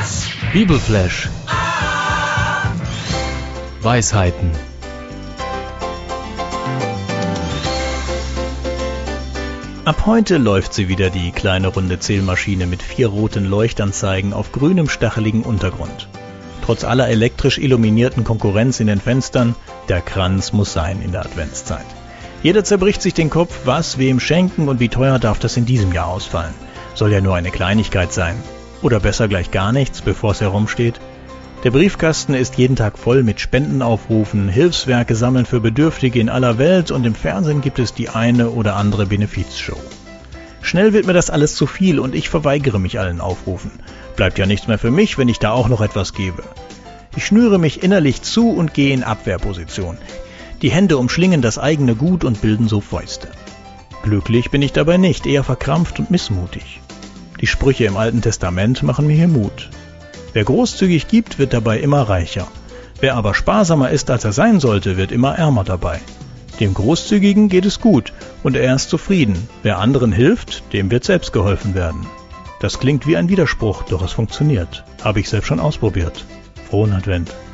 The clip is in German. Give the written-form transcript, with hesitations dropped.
Bibelflash. Weisheiten. Ab heute läuft sie wieder, die kleine runde Zählmaschine mit 4 roten Leuchtanzeigen auf grünem stacheligen Untergrund. Trotz aller elektrisch illuminierten Konkurrenz in den Fenstern, der Kranz muss sein in der Adventszeit. Jeder zerbricht sich den Kopf, was, wem schenken und wie teuer darf das in diesem Jahr ausfallen. Soll ja nur eine Kleinigkeit sein. Oder besser gleich gar nichts, bevor es herumsteht. Der Briefkasten ist jeden Tag voll mit Spendenaufrufen, Hilfswerke sammeln für Bedürftige in aller Welt und im Fernsehen gibt es die eine oder andere Benefizshow. Schnell wird mir das alles zu viel und ich verweigere mich allen Aufrufen. Bleibt ja nichts mehr für mich, wenn ich da auch noch etwas gebe. Ich schnüre mich innerlich zu und gehe in Abwehrposition. Die Hände umschlingen das eigene Gut und bilden so Fäuste. Glücklich bin ich dabei nicht, eher verkrampft und missmutig. Die Sprüche im Alten Testament machen mir hier Mut. Wer großzügig gibt, wird dabei immer reicher. Wer aber sparsamer ist, als er sein sollte, wird immer ärmer dabei. Dem Großzügigen geht es gut und er ist zufrieden. Wer anderen hilft, dem wird selbst geholfen werden. Das klingt wie ein Widerspruch, doch es funktioniert. Habe ich selbst schon ausprobiert. Frohen Advent.